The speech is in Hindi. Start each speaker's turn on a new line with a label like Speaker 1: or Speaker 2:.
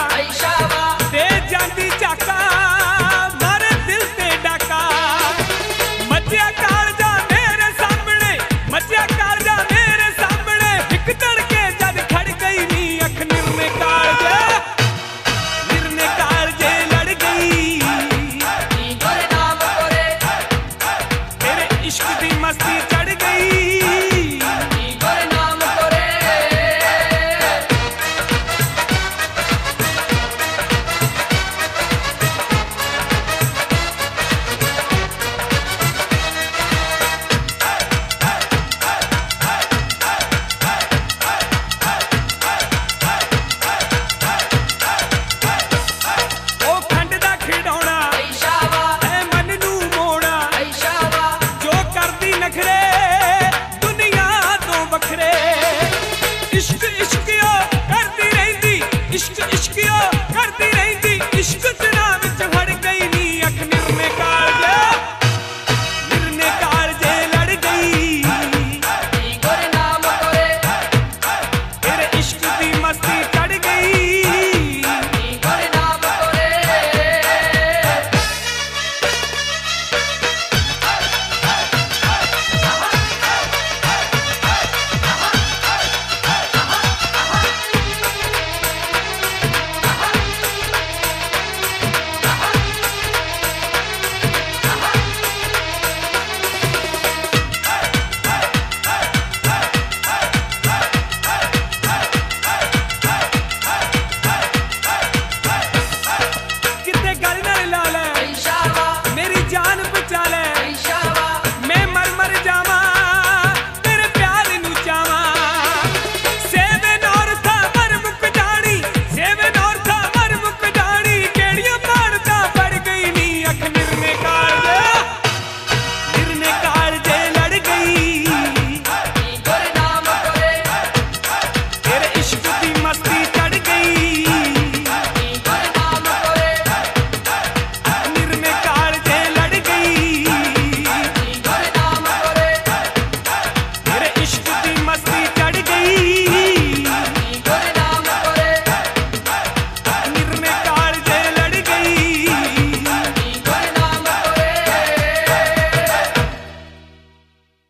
Speaker 1: ऐशावा
Speaker 2: दे जांदी चाका मारे दिल ते डाका मचिया कालजा मेरे सामने मचिया कालजा मेरे सामने एक तड़के जद खड़ गई नी अख निर्ने कालजे लड़ गई
Speaker 1: गोरे नाम गोरे
Speaker 2: तेरे इश्क दी मस्ती चढ़ गई
Speaker 1: गोरे नाम गोरे
Speaker 2: ओ खंड दा खिडौना
Speaker 1: ऐशावा
Speaker 2: ऐ मन नू मोड़ा
Speaker 1: ऐशावा
Speaker 2: जो करदी नखरे दुनिया तो बखरे इश्क इश्कियो करदी रहिंदी इश्क इश्कियो करदी रहिंदी इश्क च